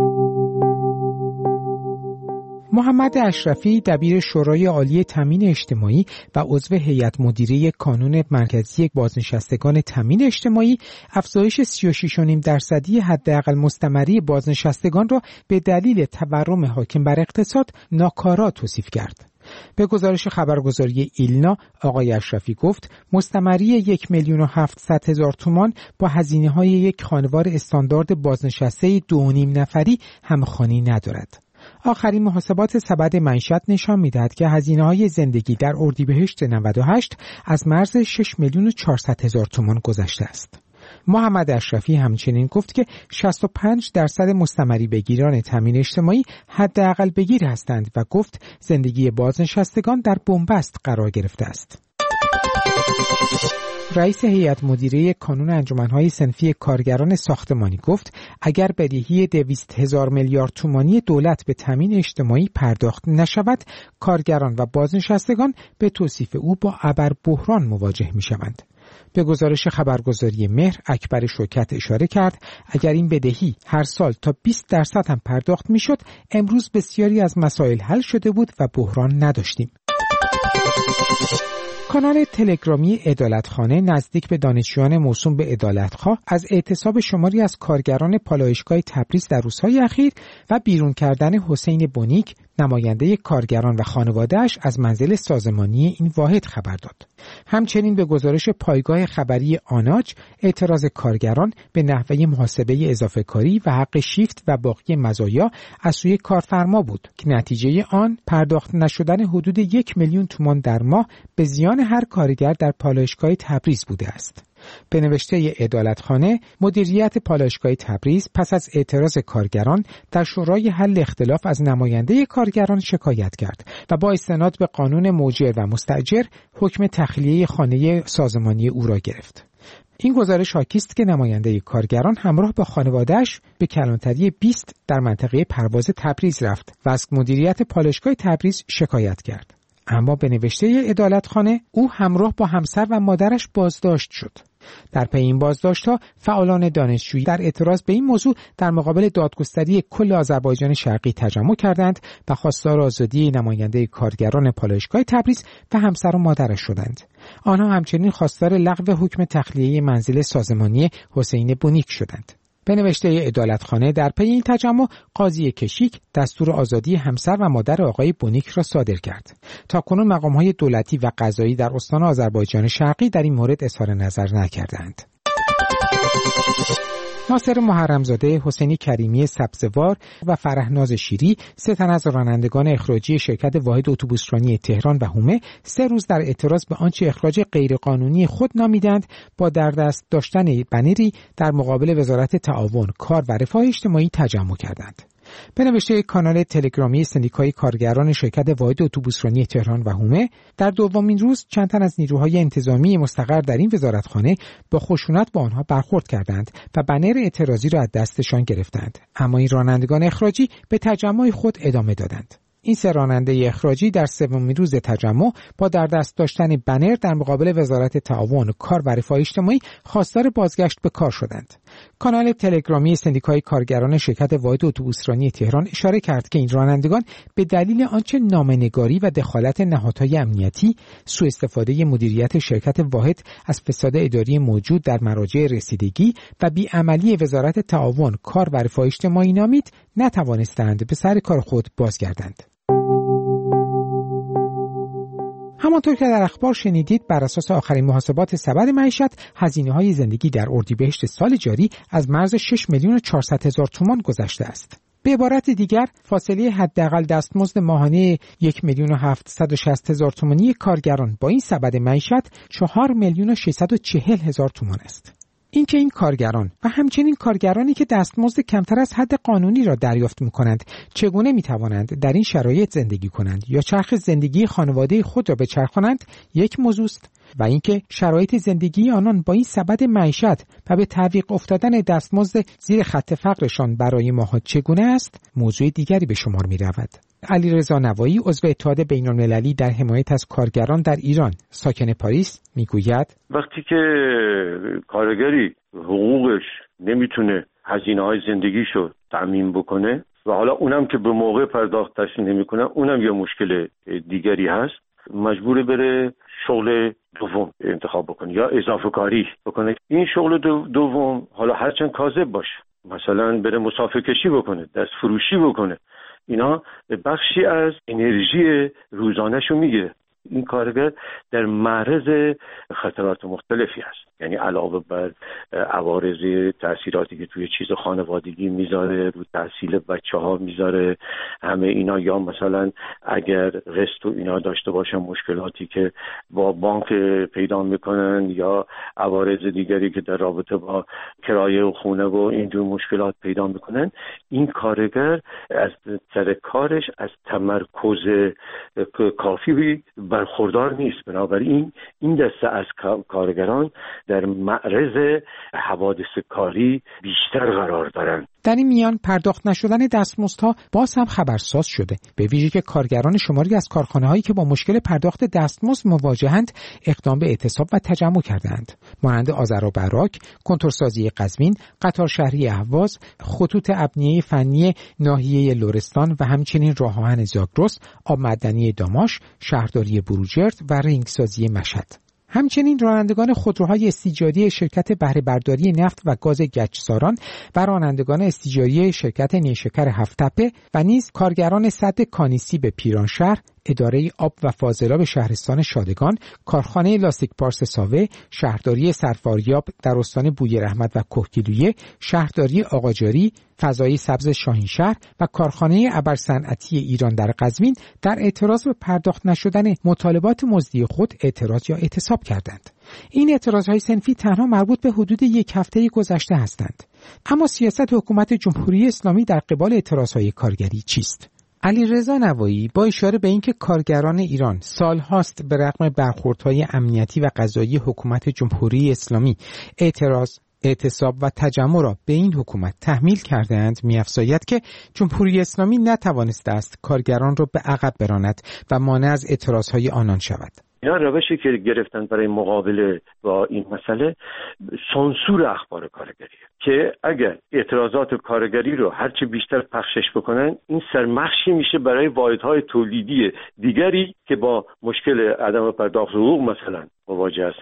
محمد اشرفی دبیر شورای عالی تامین اجتماعی و عضو هیئت مدیره کانون مرکزی بازنشستگان تامین اجتماعی افزایش سی و شش و نیم درصدی حداقل مستمری بازنشستگان را به دلیل تورم حاکم بر اقتصاد ناکارا توصیف کرد. به گزارش خبرگزاری ایلنا آقای اشرفی گفت مستمری یک میلیون و هفتصد هزار تومان با هزینه‌های یک خانوار استاندارد بازنشسته دو و نیم نفری همخوانی ندارد. آخرین محاسبات سبد معیشت نشان می‌دهد که هزینه‌های زندگی در اردیبهشت نود و هشت از مرز شش میلیون و چهارصد هزار تومان گذشته است. محمد اشرفی همچنین گفت که شصت و پنج درصد مستمری بگیران تامین اجتماعی حداقل بگیر هستند و گفت زندگی بازنشستگان در بنبست قرار گرفته است. رئیس هیئت مدیره کانون انجمن‌های صنفی کارگران ساختمانی گفت اگر بدهی دویست هزار میلیارد تومانی دولت به تامین اجتماعی پرداخت نشود، کارگران و بازنشستگان به توصیف او با ابر بحران مواجه می‌شوند. به گزارش خبرگزاری مهر اکبر شوکت اشاره کرد اگر این بدهی هر سال تا بیست درصد هم پرداخت می‌شد، امروز بسیاری از مسائل حل شده بود و بحران نداشتیم. کانال تلگرامی عدالتخانه نزدیک به دانشجویان موسوم به عدالتخواه از اعتصاب شماری از کارگران پالایشگاه تبریز در روزهای اخیر و بیرون کردن حسین بونیک نماینده کارگران و خانواده‌اش از منزل سازمانی این واحد خبر داد. همچنین به گزارش پایگاه خبری آناج اعتراض کارگران به نحوه محاسبه اضافه کاری و حق شیفت و باقی مزایا از سوی کارفرما بود که نتیجه آن پرداخت نشدن حدود یک میلیون تومان در ماه به زیان هر کارگر در پالایشگاه تبریز بوده است. به نوشته عدالتخانه، مدیریت پالایشگاه تبریز پس از اعتراض کارگران در شورای حل اختلاف از نماینده کارگران شکایت کرد و با استناد به قانون موجر و مستاجر حکم تخلیه خانه سازمانی او را گرفت. این گزارش حاکی است که نماینده کارگران همراه با خانواده‌اش به کلانتری بیست در منطقه پرواز تبریز رفت و از مدیریت پالایشگاه تبریز شکایت کرد. اما به نوشته عدالتخانه او همراه با همسر و مادرش بازداشت شد. در پی این بازداشت‌ها فعالان دانشجویی در اعتراض به این موضوع در مقابل دادگستری کل آذربایجان شرقی تجمع کردند و خواستار آزادی نماینده کارگران پالایشگاه تبریز و همسر و مادرش شدند. آنها همچنین خواستار لغو حکم تخلیه منزل سازمانی حسین بونیک شدند. به نوشته عدالتخانه در پی این تجمع قاضی کشیک دستور آزادی همسر و مادر آقای بونیک را صادر کرد. تاکنون مقام‌های دولتی و قضایی در استان آذربایجان شرقی در این مورد اظهار نظر نکردند. ناصر محرمزاده، حسینی کریمی سبزوار و فرهناز شیری، سه تن از رانندگان اخراجی شرکت واحد اتوبوسرانی تهران و هومه، سه روز در اعتراض به آنچه اخراج غیرقانونی خود نامیدند، با در دست داشتن بنری در مقابل وزارت تعاون، کار و رفاه اجتماعی تجمع کردند. به نوشته کانال تلگرامی سندیکای کارگران شرکت واحد اتوبوسرانی تهران و هومه، در دومین روز چند تن از نیروهای انتظامی مستقر در این وزارتخانه با خشونت با آنها برخورد کردند و بنر اعتراضی را از دستشان گرفتند، اما این رانندگان اخراجی به تجمع خود ادامه دادند. این سه راننده اخراجی در سومین روز تجمع با در دست داشتن بنر در مقابل وزارت تعاون، کار و رفاه اجتماعی خواستار بازگشت به کار شدند. کانال تلگرامی سندیکای کارگران شرکت واحد اتوبوسرانی تهران اشاره کرد که این رانندگان به دلیل آنچه نامه‌نگاری و دخالت نهادهای امنیتی، سوء استفاده مدیریت شرکت واحد از فساد اداری موجود در مراجع رسیدگی و بی‌عملی وزارت تعاون، کار و رفاه اجتماعی نامید، نتوانستند به سر کار خود بازگردند. همانطور که در اخبار شنیدید، بر اساس آخرین محاسبات سبد معیشت، هزینه‌های زندگی در اردیبهشت سال جاری از مرز شش میلیون و چهارصد هزار تومان گذشته است. به عبارت دیگر، فاصله حداقل دستمزد ماهانه یک میلیون و هفتصد و شصت هزار تومانی کارگران با این سبد معیشت چهار میلیون و ششصد و چهل هزار تومان است. اینکه این کارگران و همچنین کارگرانی که دستمزد کمتر از حد قانونی را دریافت می‌کنند چگونه می‌توانند در این شرایط زندگی کنند یا چرخ زندگی خانواده خود را بچرخانند یک موضوع است، و اینکه شرایط زندگی آنان با این سبد معیشت و به تعویق افتادن دستمزد زیر خط فقرشان برای ماها چگونه است موضوع دیگری به شمار می‌رود. علیرضا نوایی، عضو اتحاد بین‌المللی در حمایت از کارگران در ایران، ساکن پاریس، میگوید وقتی که کارگری حقوقش نمیتونه هزینه‌های زندگیشو تأمین بکنه و حالا اونم که به موقع پرداختش نمیکنه، اونم یه مشکل دیگری هست، مجبور بره شغل دوم انتخاب بکنه یا اضافه کاری بکنه. این شغل دو دوم حالا هرچند کاذب باشه، مثلا بره مسافر کشی بکنه، دست فروشی بکنه، اینا بخشی از انرژی روزانه‌شو میگیره. این کارگر در معرض خطرات مختلفی است، یعنی علاوه بر عوارض تأثیراتی که توی چیز خانوادگی میذاره، رو تحصیل بچه ها میذاره، همه اینا، یا مثلا اگر قسط و اینا داشته باشن مشکلاتی که با بانک پیدا میکنن، یا عوارض دیگری که در رابطه با کرایه و خونه و اینجور مشکلات پیدا میکنن، این کارگر از سر کارش از تمرکز کافی برخوردار نیست. بنابراین این دسته از کارگران در معرض حوادث کاری بیشتر قرار دارند. در این میان پرداخت نشدن دستمزدها باز هم خبرساز شده، به ویژه که کارگران شماری از کارخانه‌هایی که با مشکل پرداخت دستمزد مواجهند اقدام به اعتصاب و تجمع کردند، مانند آذر براک، کنتورسازی قزوین، قطار شهری اهواز، خطوط ابنیه فنی ناحیه لرستان و همچنین راه آهن زاگرس، آب معدنی داماش، شهرداری بروجرد و رنگسازی مشهد. همچنین رانندگان خودروهای استیجاری شرکت بهره برداری نفت و گاز گچساران و رانندگان استیجاری شرکت نیشکر هفت‌تپه و نیز کارگران سد کانیسی به پیرانشهر، اداره آب و فاضلاب شهرستان شادگان، کارخانه لاستیک پارس ساوه، شهرداری سرفاریاب در استان بوی رحمت و کهگیلویه، شهرداری آقاجاری، فضای سبز شاهینشهر و کارخانه ابرصنعتی ایران در قزوین در اعتراض به پرداخت نشدن مطالبات مزدی خود اعتراض یا اعتصاب کردند. این اعتراضهای صنفی تنها مربوط به حدود یک هفته گذشته هستند. اما سیاست حکومت جمهوری اسلامی در قبال اعتراضهای کارگری چیست؟ علیرضا نوایی با اشاره به اینکه کارگران ایران سالهاست به رغم برخوردهای امنیتی و قضایی حکومت جمهوری اسلامی اعتراض، اعتصاب و تجمع را به این حکومت تحمیل کردند، می‌افزاید که جمهوری اسلامی نتوانسته است کارگران را به عقب براند و مانع از اعتراضهای آنان شود. اینا روشی که گرفتن برای مقابله با این مسئله سانسور اخبار کارگریه که اگر اعتراضات کارگری رو هرچی بیشتر پخشش بکنن، این سرمخشی میشه برای واحدهای تولیدی دیگری که با مشکل عدم پرداخت حقوق مثلا مواجه هستن.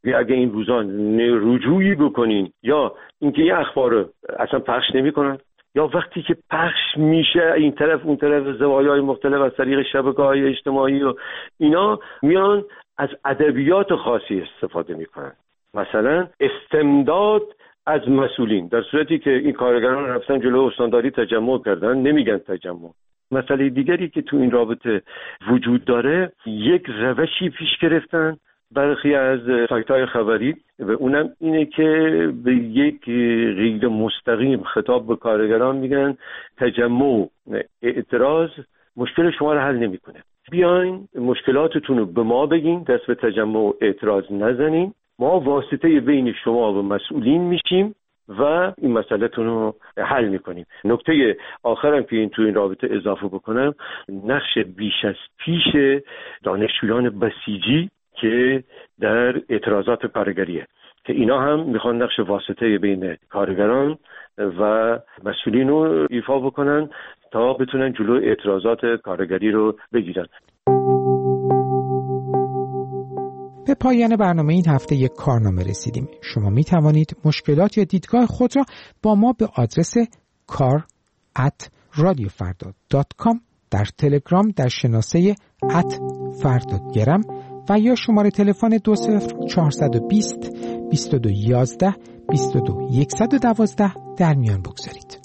اگه این روزا رجوعی بکنین یا اینکه یه اخبار رو اصلا پخش نمی‌کنن، یا وقتی که پخش میشه این طرف اون طرف زوایای مختلف از طریق شبکه‌های اجتماعی و اینا میان از ادبیات خاصی استفاده میکنن، مثلا استمداد از مسئولین، در صورتی که این کارگران رفتن جلو استانداری تجمع کردن نمیگن تجمع. مسئله دیگری که تو این رابطه وجود داره، یک روشی پیش گرفتن برخی از سایت‌های خبری و اونم اینه که به یک غیر مستقیم خطاب به کارگران میگن تجمع اعتراض مشکل شما رو حل نمیکنه، بیاین مشکلاتتون رو به ما بگین، دست به تجمع اعتراض نزنین، ما واسطه بین شما و مسئولین میشیم و این مسئله‌تون رو حل میکنیم. نکته آخرم که این تو این رابطه اضافه بکنم، نقش بیش از پیش دانشجویان بسیجی که در اعتراضات کارگریه که اینا هم میخوان نقش واسطه بین کارگران و مسئولین رو ایفا بکنن تا بتونن جلو اعتراضات کارگری رو بگیرن. به پایان برنامه این هفته یک کارنامه رسیدیم. شما می توانید مشکلات یا دیدگاه خود را با ما به آدرس کار ات رادیو فردا دات کام در تلگرام در شناسه ات فردا گرم و یا شماره تلفن دو صفر چهارصد و بیست بیست و دو یازده بیست و دو صد و دوازده در میان بگذارید.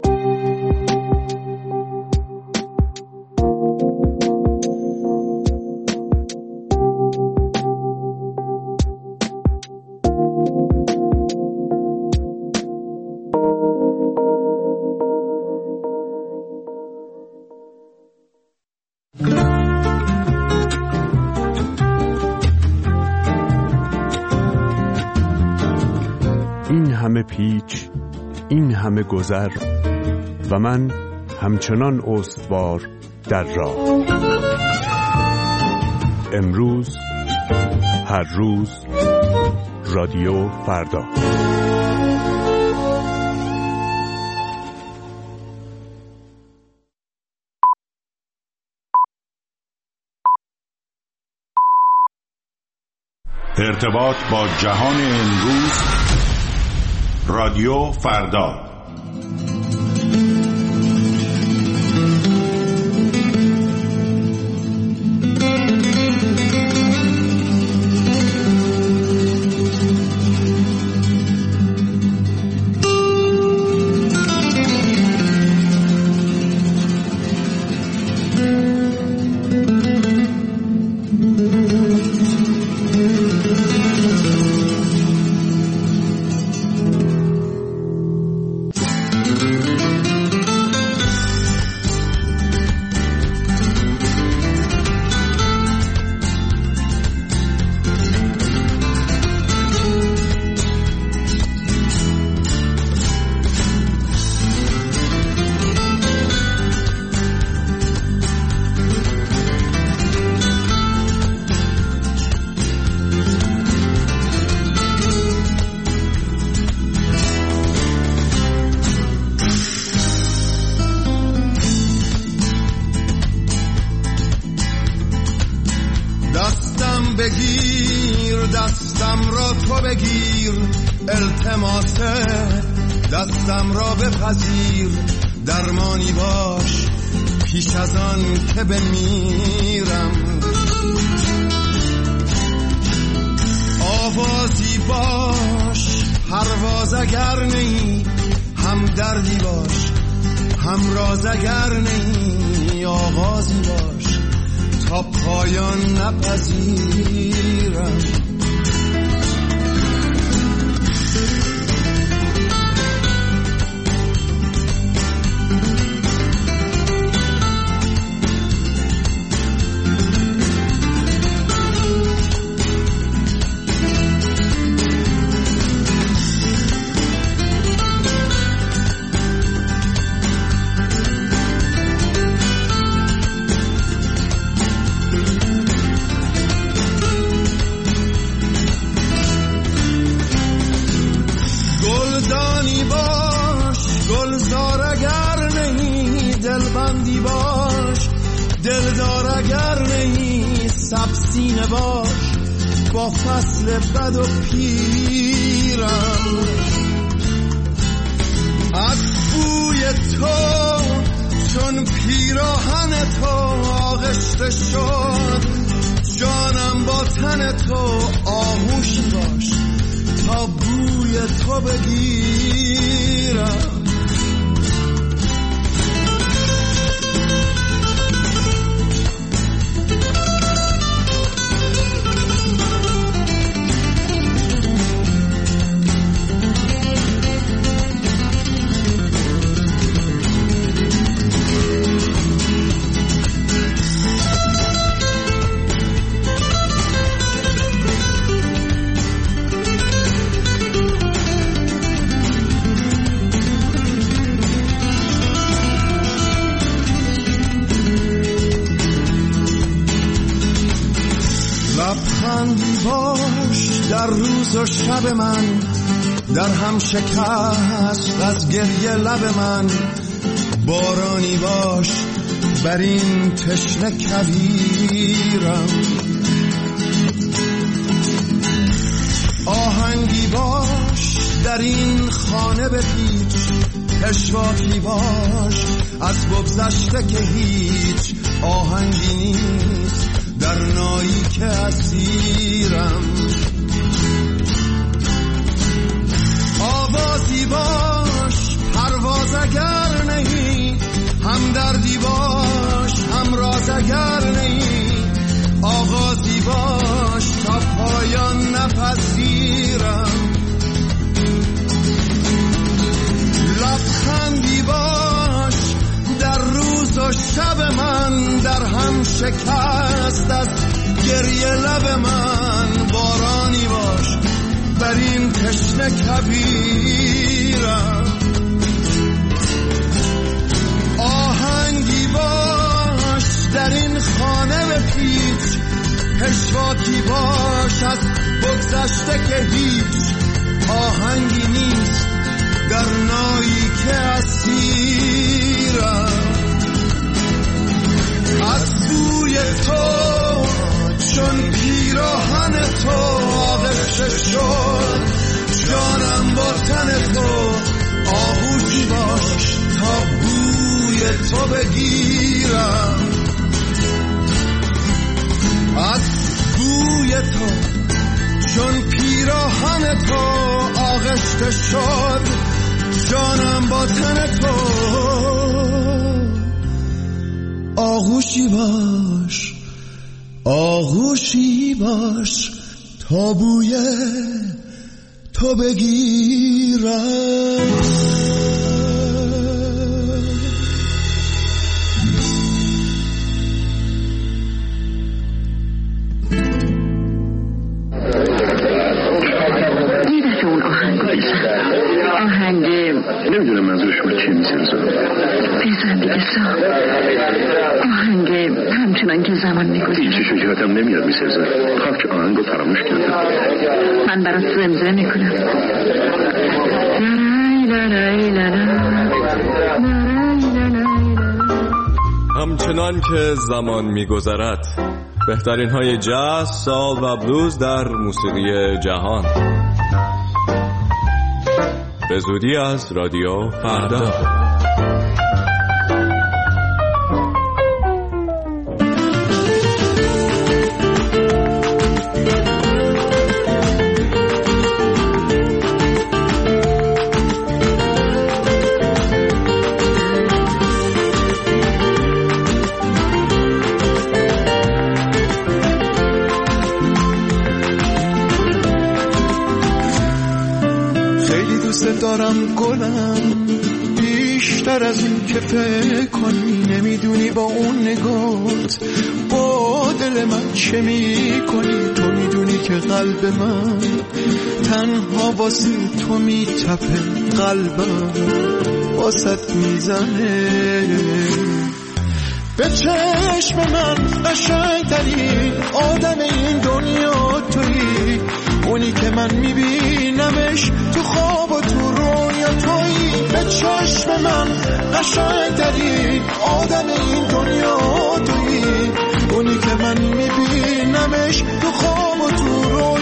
پیچ، این همه گذر و من همچنان استوار در راه. امروز، هر روز، رادیو فردا. ارتباط با جهان امروز، رادیو فردا. بگیر دستم را تو بگیر، التماسه دستم را بپذیر، درمانی باش پیش از آن که بمیرم، آوازی باش پرواز اگر نی، هم دردی باش هم راز اگر نی، آغازی باش تا پایان نپذیرم. دلبندی باش دلدار اگر نی، سبسینه باش با فصل بد و پیرم، از بوی تو چون پیراهن تو آغشته شد جانم، با تن تو آغوش باش تا بوی تو بگیرم. باش در روز و شب من، در هم شکست از گریه لب من، بارانی باش بر این تشنه کویرم، آهنگی باش در این خانه بپیچ، پشواکی باش از بگذشته که هیچ آهنگی نیست در نایی که اسیرم، آوازی باش پرواز اگر نہیں، هم دردی باش هم راز اگر نہیں، آغازی باش تا پایان نپذیرم، لبخندی باش در روز و شب من، در هم شکست از گریه لب من، بارانی باش بر این تشنه کویرم، آهنگی باش در این خانه بپیچ، پشواکی باش از بگذشته که هیچ آهنگی نیست در نایی که اسیرم، از بوی تو چون پیراهن تو آغشته شد جانم، با تن تو آغوشی باش تا بوی تو بگیرم، از بوی تو چون پیراهن تو آغشته شد جانم، با تن تو آغوشی باش آغوشی باش تا بوی تو بگیرم. نمیدونم منظور شما چیه میسازم بزن دیگه سا آهنگ همچنان که زمان میگذره هیچی شجاعتم نمیاد میسازم، خواهد که آهنگ رو فراموش کردم. من برات زمزمه میکنم. همچنان که زمان میگذرد، بهترین های جاز، سال و بلوز در موسیقی جهان. به زودی از رادیو فردا. دارم گلم بیشتر از این که فکر کنی، نمیدونی با اون نگات با دل من چه میکنی، تو میدونی که قلب من تنها واسه تو میتپه، قلبم واسط میزنه، به چشم من قشنگترین آدم این دنیا تویی، اونی که من میبینمش تو خواب و تو رویا تویی، به چشم من قشنگترین آدم این دنیا تویی، اونی که من میبینمش تو خواب و تو رویا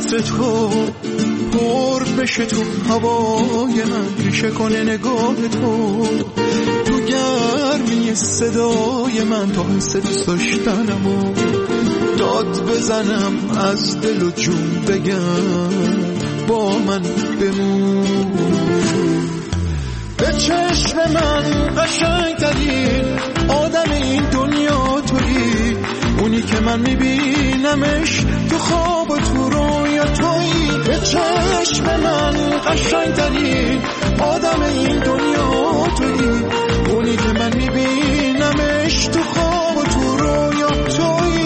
عطر تو پر بشه تو هوای من، ریشه کنه نگاه تو تو گرمی صدای من، تا حس دوست داشتنمو داد بزنم، از دل و جون بگم با من بمون. به چشم من قشنگترین آدم این دنیا تویی، اونی که من میبینمش تو خواب و تو رویا تویی. به چشم من قشنگترین آدم این دنیا تویی، اونی که من میبینمش تو خواب و تو رویا تویی.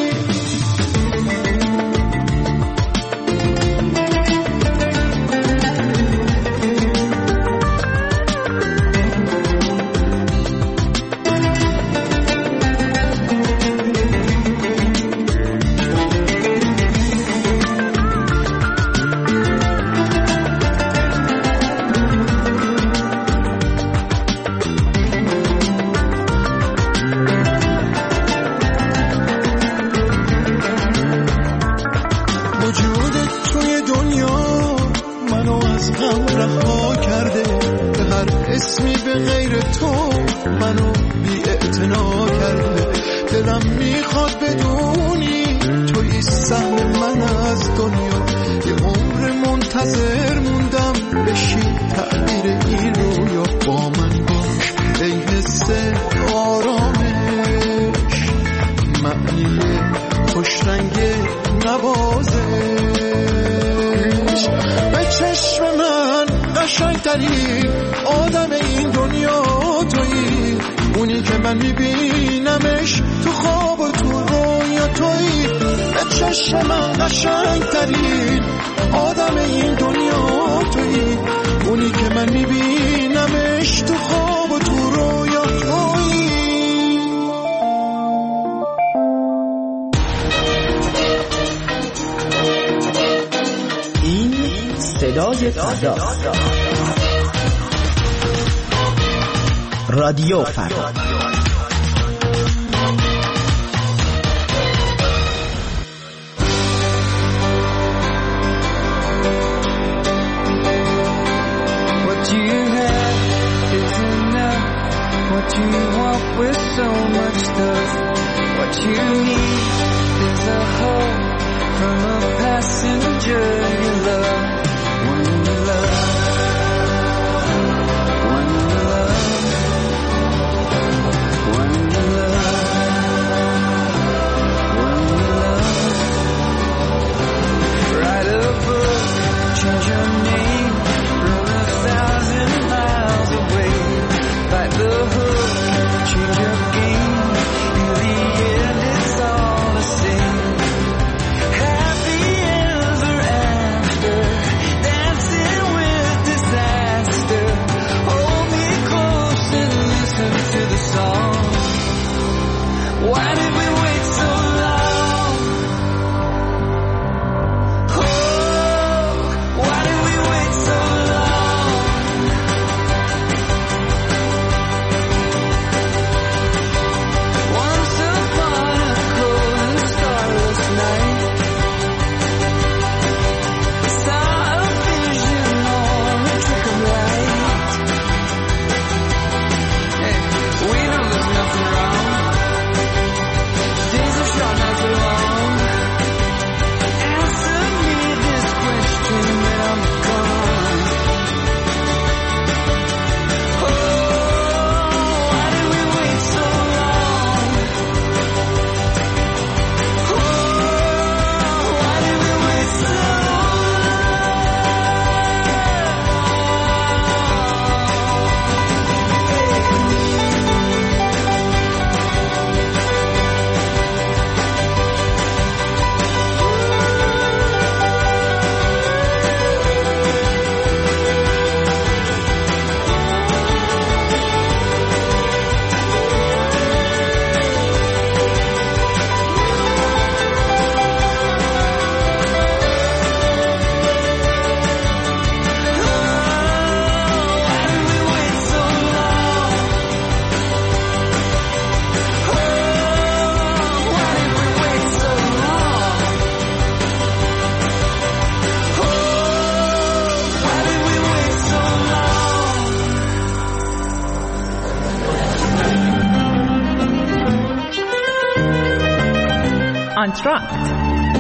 آدم این دنیا تویی، اونی که من میبینمش تو خواب و تو رویا تویی. به چشم من قشنگترین آدم این دنیا تویی، اونی که من میبینمش تو خواب و تو رویا تویی. این صدای فردا، رادیو فردا. What you have is enough. What you want with so much stuff. What you need is a hug from a passenger you love. One you love. Change your name, run a thousand miles away. Like the hook, change your game. In the end, it's all the same. Happy ever after, dancing کانترکت.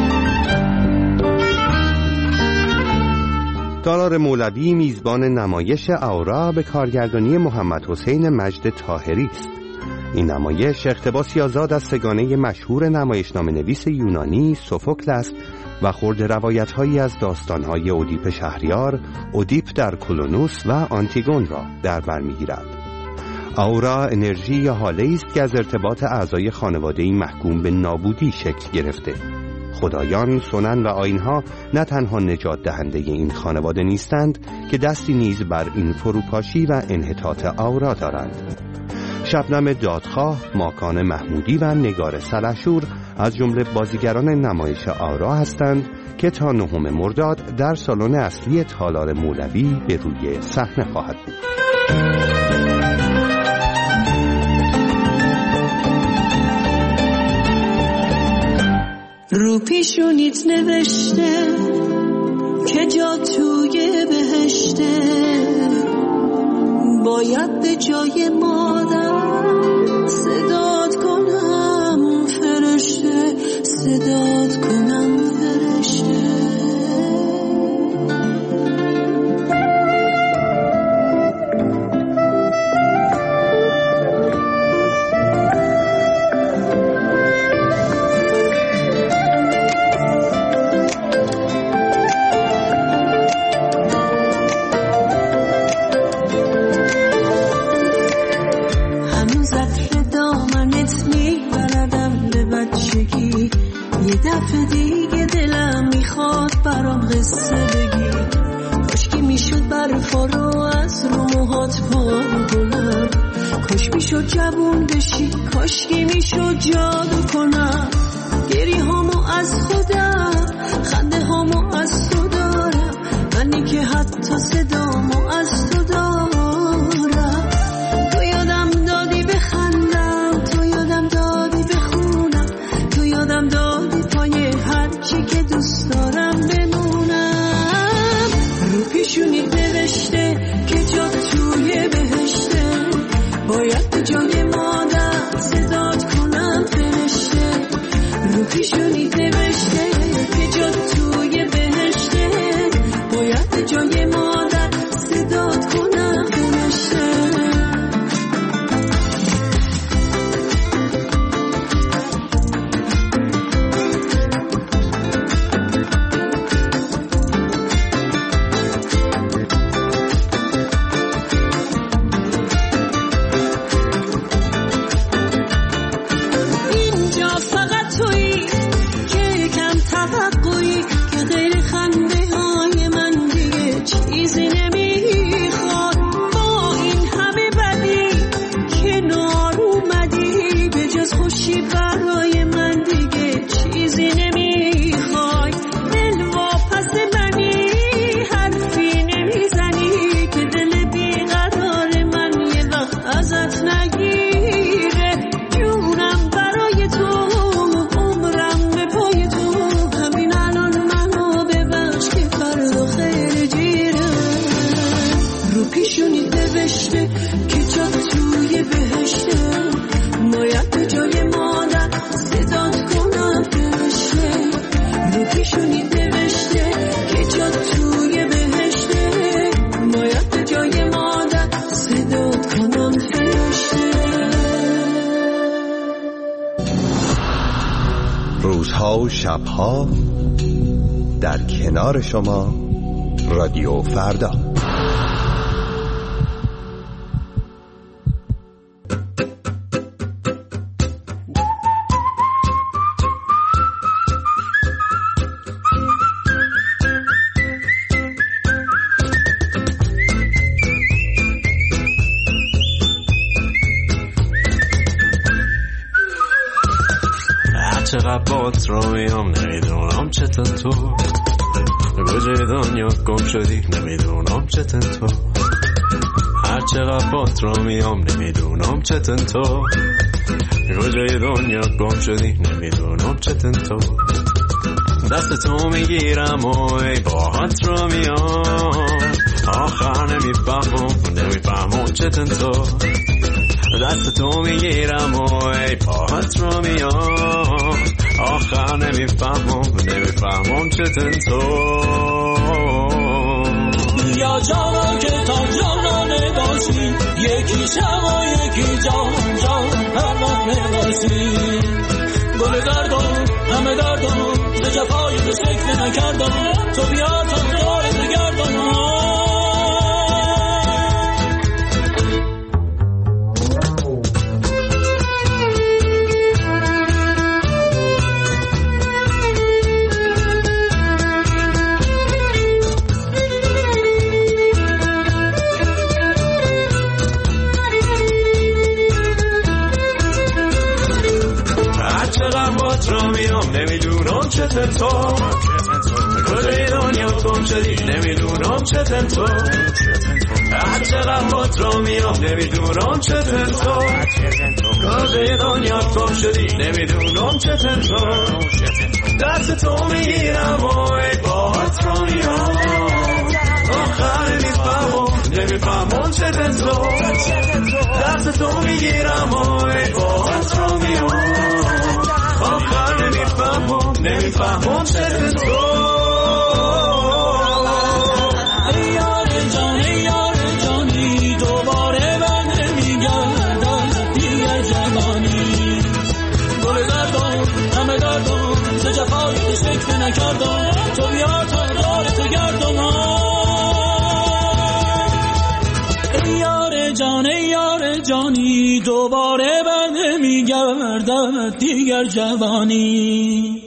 تالار مولوی میزبان نمایش آورا به کارگردانی محمد حسین مجد طاهری است. این نمایش اقتباسی آزاد از سگانه مشهور نمایشنامه نویس یونانی سوفوکل است و خرد روایت‌هایی از داستان‌های اودیپ شهریار، اودیپ در کلونوس و آنتیگون را در بر می‌گیرد. آورا انرژی یا حاله‌ای است که از ارتباط اعضای خانواده‌ای محکوم به نابودی شکل گرفته. خدایان، سنن و آیین‌ها نه تنها نجات دهنده این خانواده نیستند که دستی نیز بر این فروپاشی و انحطاط آورا دارند. شبنم دادخواه، ماکان محمودی و نگار سلحشور از جمله بازیگران نمایش آورا هستند که تا نهم مرداد در سالن اصلی تالار مولوی به روی صحنه خواهد بود. رو پیشونیت نوشته که جا توی بهشته، باید به جای مادر صدات کنم فرشته، صدات کنم فرشته. دفعه دیگه دلم میخواد برام قصه بگی، کاشکی میشد برفا رو از رو موهات پارو کنم، کاش میشد جوون بشی، کاشکی میشد جادو کنم. گری هامو از خودم، خنده هامو از تو دارم، منی که حتی صدامو از تو دارم. تو یادم دادی بخندم، تو یادم دادی بخونم، تو یادم دادی پای هر چی که دوست دارم بمونم. رو پیشونیت نوشته که جا توی بهشته، باید به جای مادر صدات کنم فرشته. رو پیشونیت نوشته که جا توی بهشته، باید به جای مادر صدات کنم فرشته. روزها و شبها در کنار شما رادیو فردا. بات رو میام نمیدونم چطور، کجای دنیا گم شدی نمیدونم چطور، هر چقدر بات رو میام نمیدونم چطور، کجای دنیا گم شدی نمیدونم چطور. دست تو میگیرم و ای باهات رو میام، آخر نمیفهمم نمیفهمم چطور. دست تو میگیرم و ای پاهات رو میام، آخر نمیفهمم نمیفهمم چه تنطور. یا جانا که تا جانا نباشی، یکی شب و یکی جان جان هر وقت نباشی. گل دردم همه دردم ز جفای تو شکل نکردم، تو بیا تا دارت بگردم. نمیدونم چه تنطور، کجای دنیا گم شدی نمیدونم چه تنطور. هر چقدر بات را میام نمیدونم چه تنطور، کجای دنیا گم شدی نمیدونم چه تنطور. دست تو میگیرم و ای بات را میام، آخر نمیفهمم نمیفهمم چه تنطور. دست تو میگیرم و ای بات را میام، آخر نمیفهمم نمیفهمم چه تنطور. ای یار جان ای یار جانی، دوباره بر نمیگردم دیگر جوانی. گل دردم همه دردم ز جفای تو شکل نکردم، تو بیا تا دار تو گردم. ای یار جان ای یار جانی، دوباره بر نمیگردم دیگر جوانی.